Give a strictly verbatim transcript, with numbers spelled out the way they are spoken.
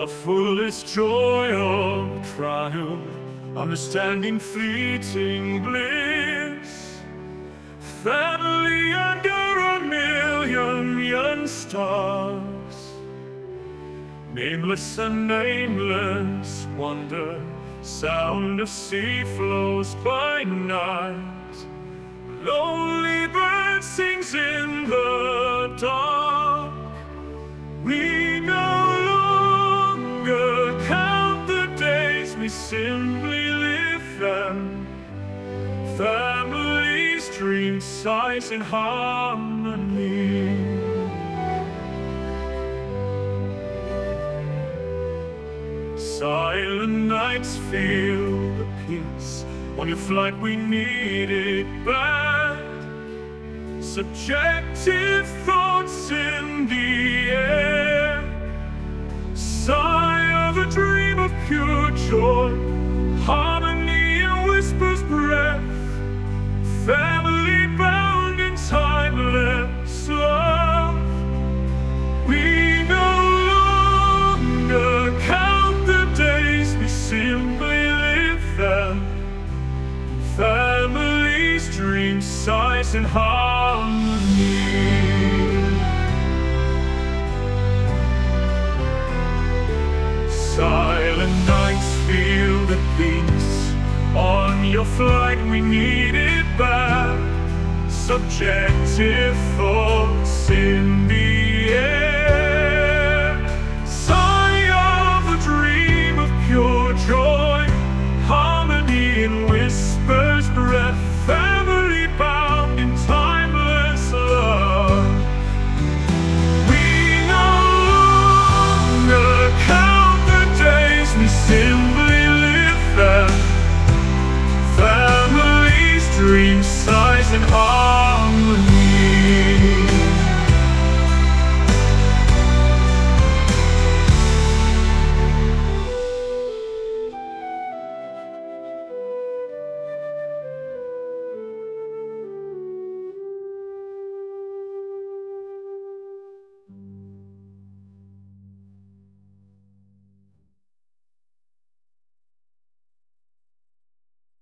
the fullest joy of triumph, understanding fleeting bliss, family under a million young stars, nameless and nameless wonder, sound of sea flows by night, lonely bird sings in the dark. We no longer count the days, we simply live them. Families dream sighs in harmony. Silent nights feel the peace. On your flight we need it bad. Subjective thoughts in the air, sigh of a dream of pure joy, harmony in whispers breath, family bound in timeless love. We no longer count the days, we simply live them. Families dream sighs in harmony. Silent nights feel the peace. On your flight we need it back. Subjective thoughts in the air,